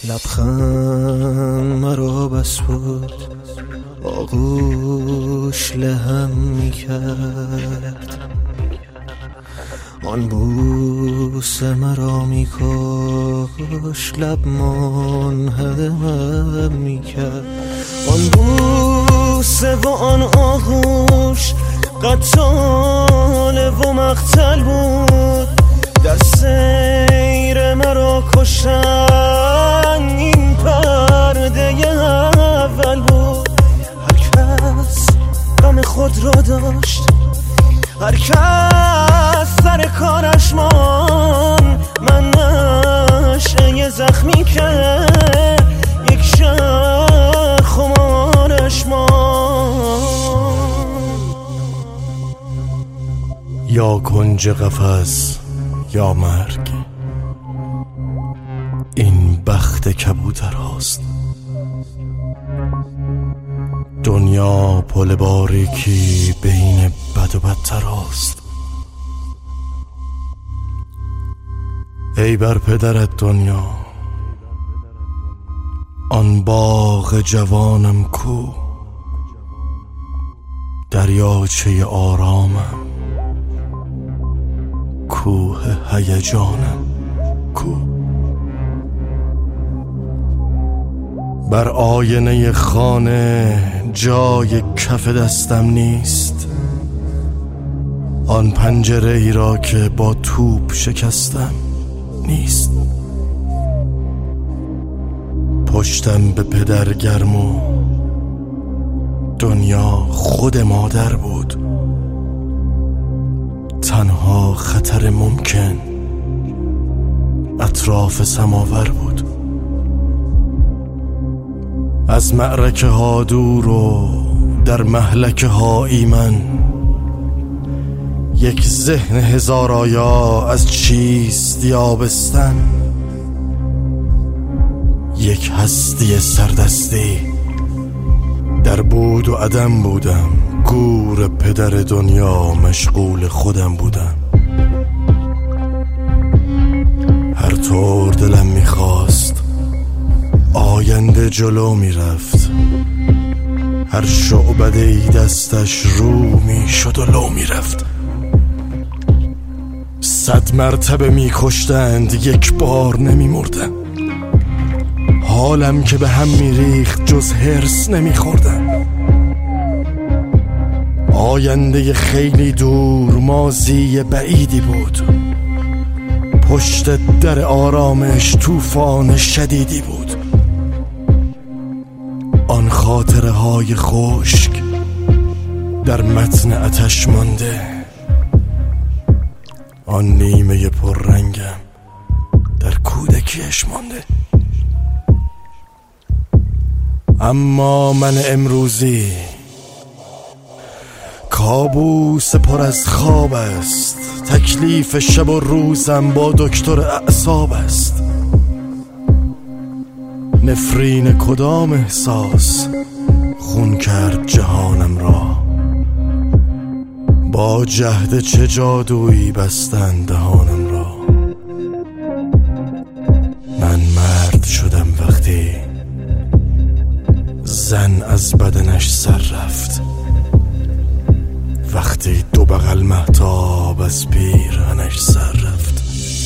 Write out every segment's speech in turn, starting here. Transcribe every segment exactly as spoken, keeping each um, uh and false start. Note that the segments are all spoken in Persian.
لبخند مرا بس بود، آغوش لهم میکرد، آن بوسه مرا میکش، لب منهدم میکرد. آن بوسه و آن آغوش قتال و مقتل بود، در سیر مرا کشتن این پرده اول بود. هر کس غم خود را داشت، هر کس سر کارش مان، من نشأه زخمی که یک شهر خمارش مان. یا کنج قفس یا مرگ، این بخت کبوتر هاست. دنیا پل باریکی بین بد و بدتر هاست. ای بر پدرت دنیا، آن باغ جوانم کو، دریاچه آرامم، کوه هیجانم کو. بر آینه خانه جای کف دستم نیست، آن پنجره ای را که با توپ شکستم نیست. پشتم به پدر گرم و دنیا خود مادر بود. تنها خطر ممکن اطراف سماور بود. از معرکه ها دور و در مهلکه ها ایمن، یک ذهن هزار آیا از چیست یابستن، یک هستی سردستی در بود و عدم بودم. گور پدر دنیا مشغول خودم بودم. هر طور دلم میخواست آینده جلو میرفت، هر شعبده ای دستش رو میشد و لو میرفت. صد مرتبه میکشتند یک بار نمیمردم، حالم که به هم میریخت جز هرس نمیخوردم. آینده خیلی دور ماضی بعیدی بود، پشت در آرامش طوفان شدیدی بود. آن خاطره های خشک در متن آتش مانده، آن نیمه پررنگم در کودکیش مانده. اما من امروزی کابوس پر از خواب است، تکلیف شب و روزم با دکتر اعصاب است. نفرین کدام احساس خون کرد جهانم را، با جهد چه جادویی بستن دهانم را. من مرد شدم وقتی زن از بدنش سر رفت، وقتی دو بغل مهتاب از پیرهنش سر رفت.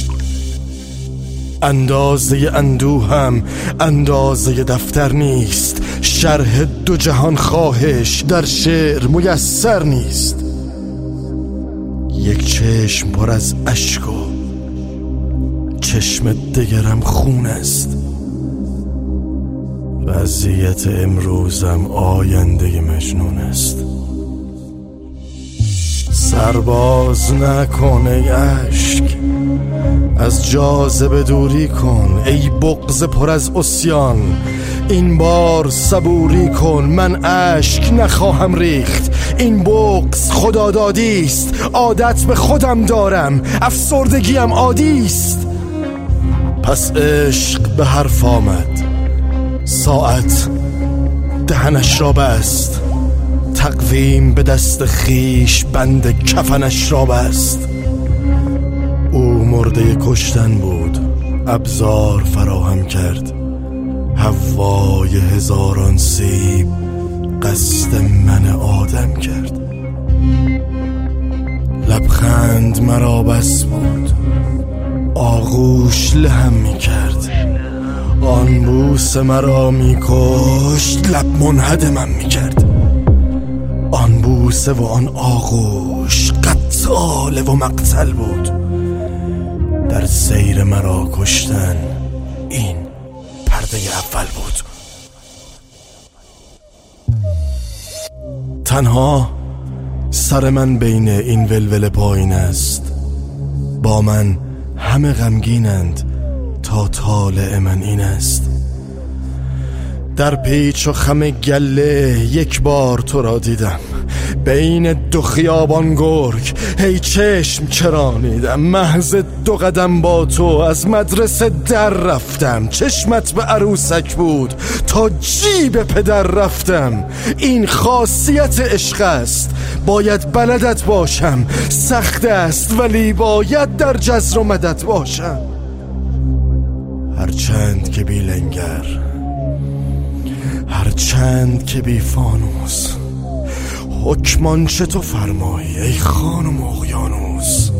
اندازه اندوهم اندازه دفتر نیست، شرح دو جهان خواهش در شعر میسر نیست. یک چشم پر از اشک و چشم دگرم خون است. وضعیت امروزم آینده مجنون است. سرباز نکن ای اشک، از جاذبه دوری کن ای بغض پر از عصیان. این بار صبوری کن، من اشک نخواهم ریخت. این بغض خدادادیست، عادت به خودم دارم، افسردگیم عادیست. پس عشق به حرف آمد، ساعت دهنش را بست، تقویم به دست خیش بند کفنش را بست. او مرده کشتن بود، ابزار فراهم کرد، هوای هزاران سیب قصد من آدم کرد. لبخند مرا بس بود، آغوش لهم می کرد. آن بوس مرا می کشت، لب منهدمم می کرد. آن بوسه و آن آغوش قتال و مقتل بود. در سیر مرا کشتن این پرده اول بود. تنها سر من بین این ولول پایین است. با من همه غمگینند تا طالع من این است. در پیچ و خم گله یک بار تو را دیدم، بین دو خیابان گرگ هی چشم چرانیدم. محض دو قدم با تو از مدرسه در رفتم. چشمت به عروسک بود تا جیب پدر رفتم. این خاصیت عشق است، باید بلدت باشم. سخت است ولی باید در جزر و مدد باشم. هرچند که بی لنگر، هرچند که بی فانوس، حکمان چه تو فرمایی ای خانم اقیانوس.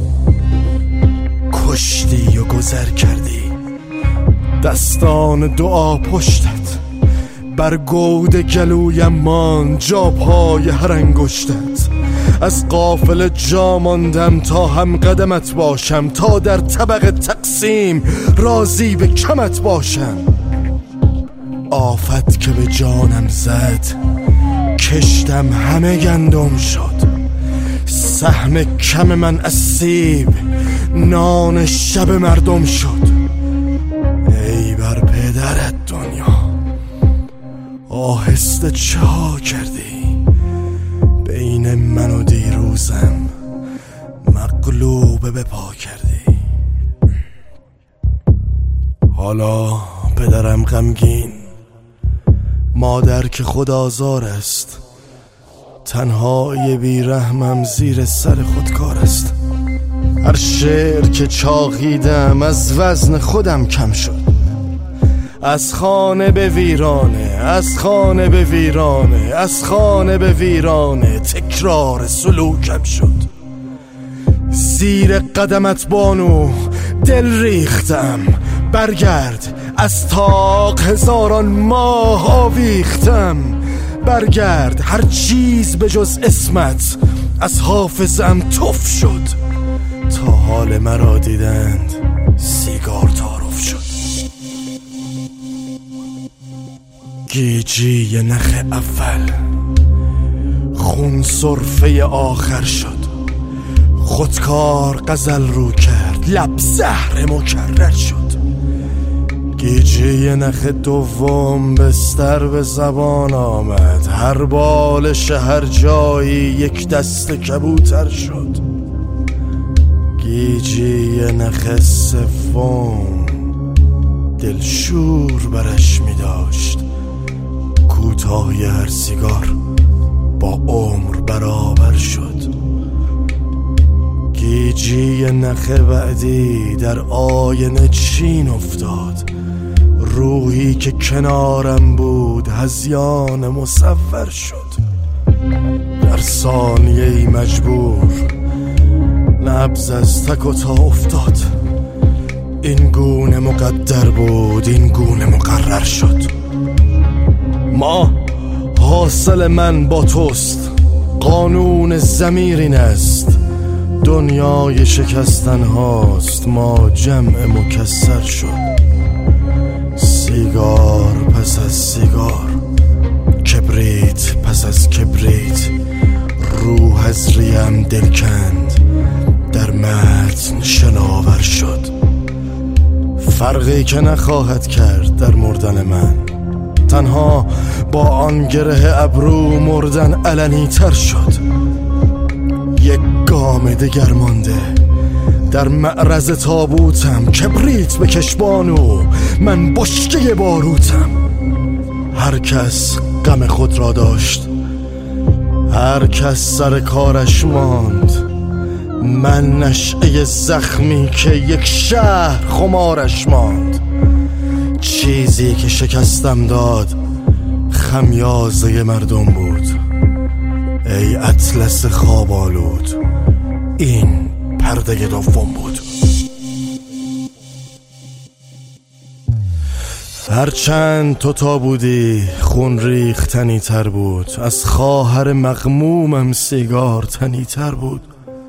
کشتی و گذر کردی دستان دعا پشتت، بر گود گلویم ماند جا پای هر انگشتت. از قافله جا ماندم تا هم قدمت باشم، تا در طبق تقسیم راضی به کمت باشم. آفت که به جانم زد کشتم همه گندم شد. سهم کم من از سیب نان شب مردم شد. ای بر پدرت دنیا آهسته چا کردی؟ بین من و دیروزم مغلوب به پا کردی. حالا پدرم غمگین، مادر که خود آزار است. تنهای بیرحمم زیر سر خودکار است. هر شعر که چاقیدم از وزن خودم کم شد. از خانه به ویرانه، از خانه به ویرانه، از خانه به ویرانه تکرار سلوکم شد. زیر قدمت بانو دل ریختم، برگرد از تاق هزاران ماه آویختم. برگرد هر چیز به جز اسمت از حافظم تف شد. تا حال مرا دیدند سیگار تعارف شد. گیجی نخ اول خون صرفه آخر شد. خودکار غزل رو کرد، لب زهر مکرر شد. گیجی نخ دوم بستر به زبان آمد. هر بالش هر جایی یک دست کبوتر شد. گیجی نخ سوم دلشور برش می داشت. کوتاهی هر سیگار با عمر برابر شد. گیجی نخ بعدی در آینه چین افتاد. روحی که کنارم بود هذیان مصور شد. در ثانیه‌ای مجبور نبض از تک و تا افتاد. این گونه مقدر بود، این گونه مقرر شد. ما حاصل من با توست، قانون ضمیر این است. دنیای شکستن هاست، ما جمع مکسر شد. سیگار پس از سیگار، کبریت پس از کبریت، روح از ریم دل کند، در متن شناور شد. فرقی که نخواهد کرد در مردن من، تنها با آن گره ابرو مردن علنی تر شد. یک گام دگر مانده در معرض تابوتم. کبریت به کشبانو، من بشکه باروتم. هر کس غم خود را داشت، هر کس سر کارش ماند. من نشعه زخمی که یک شهر خمارش ماند. چیز چیزی که شکستم داد خمیازه مردم بود. ای اطلس خواب آلود، این پرده دوم بود. هرچند تو تا بودی خون ریختنی تر بود، از خواهر مغمومم سیگار تنی تر بود.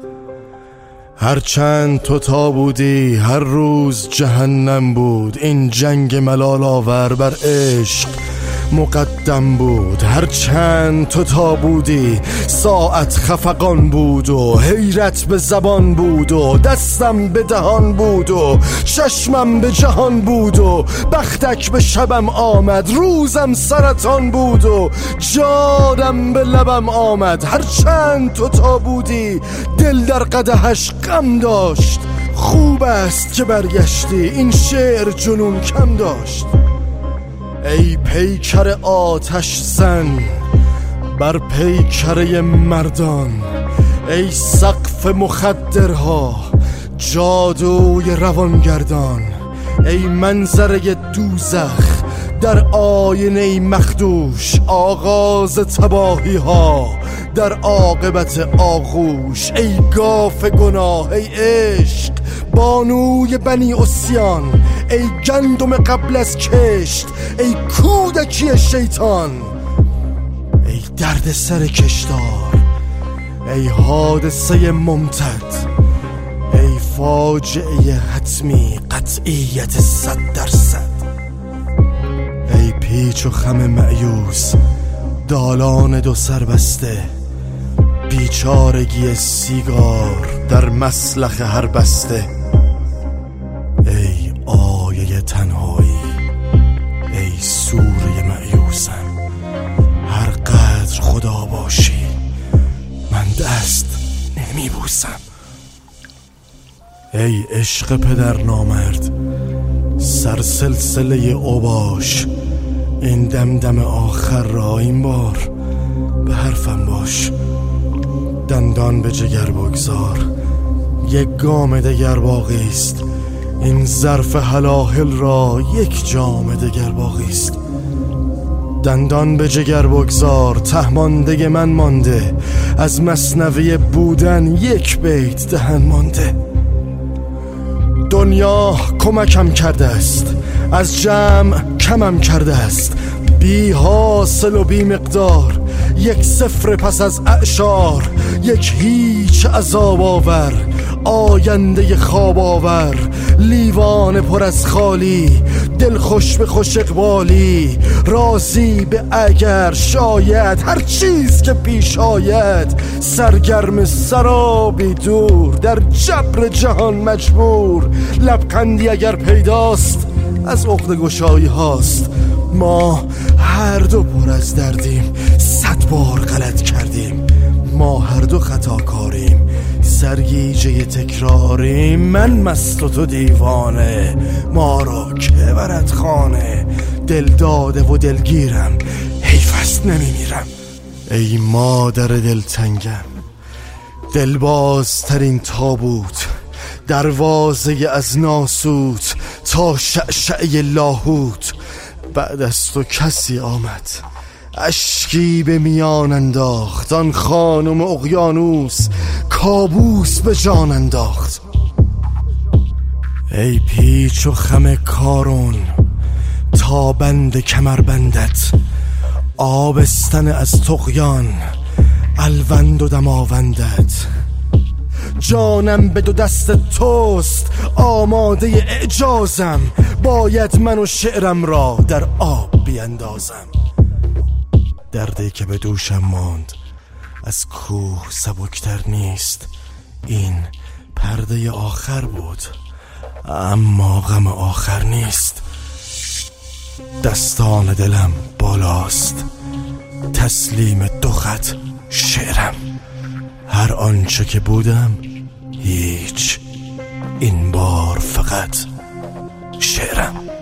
هرچند تو تا بودی هر روز جهنم بود، این جنگ ملال آور بر عشق مقدم بود. هرچند تو تا بودی ساعت خفقان بود و حیرت به زبان بود و دستم به دهان بود و چشمم به جهان بود و بختک به شبم آمد، روزم سرطان بود و جادم به لبم آمد. هرچند تو تا بودی دل در قدحش غم داشت، خوب است که برگشتی، این شعر جنون کم داشت. ای پیکر آتش زن بر پیکره مردان، ای سقف مخدرها جادوی روانگردان، ای منظره دوزخ در آینه مخدوش، آغاز تباهی ها در عاقبت آغوش. ای گاف گناه، ای عشق بانوی بنی عصیان، ای گندم قبل از کشت، ای کودکی شیطان، ای درد سر کشتار، ای حادثه ممتد، ای فاجعه حتمی قطعیت صد درصد. ای پیچ و خم مأیوس دالان دو سر بسته، بیچارگی سیگار در مسلخ هر بسته. ای آیه تنهایی، ای سوره مأیوسم، هر قدر خدا باشی من دست نمی بوسم. ای عشق پدر نامرد سر سلسله اوباش، این دمدم آخر را این بار به حرفم باش. دندان به جگر بگذار، یک گام دگر باقی است، این ظرف هلاهل را یک جام دگر باقی است. دندان به جگر بگذار، ته مانده من مانده، از مثنوی بودن یک بیت دهن مانده. دنیا کمکم کرده است، از جمع کمم کرده است، بی حاصل و بی مقدار، یک صفر پس از اعشار، یک هیچ عذاب آور، آینده خواب آور، لیوان پر از خالی، دل خوش به خوش اقبالی، راضی به اگر شاید هر چیز که پیش آید، سرگرم سرابی دور در جبر جهان مجبور. لبخندی اگر پیداست از عقده گشایی هاست، ما هر دو پر از دردیم، صد بار غلط کردیم، ما هر دو خطاکاریم، سرگیجه تکراریم. من مست و تو دیوانه، ما را که برد خانه، دل داده و دلگیرم، حیف است نمیمیرم. ای مادر دلتنگم، دلبازترین تابوت، دروازه از ناسوت تا شعشعه لاهوت. بعد از تو کسی آمد، اشکی به میان انداخت، آن خانم اقیانوس کابوس به جان انداخت. ای پیچ و خم کارون تا بند کمر بندت، آبستن از طغیان الوند و دماوندت. جانم به دو دست توست، آماده اعجازم، باید من و شعرم را در آب بیندازم. دردی که به دوشم ماند از کوه سبکتر نیست، این پرده آخر بود اما غم آخر نیست. دستان دلم بالاست، تسلیم دو خط شعرم، هر آنچه که بودم هیچ، این بار فقط شعرم.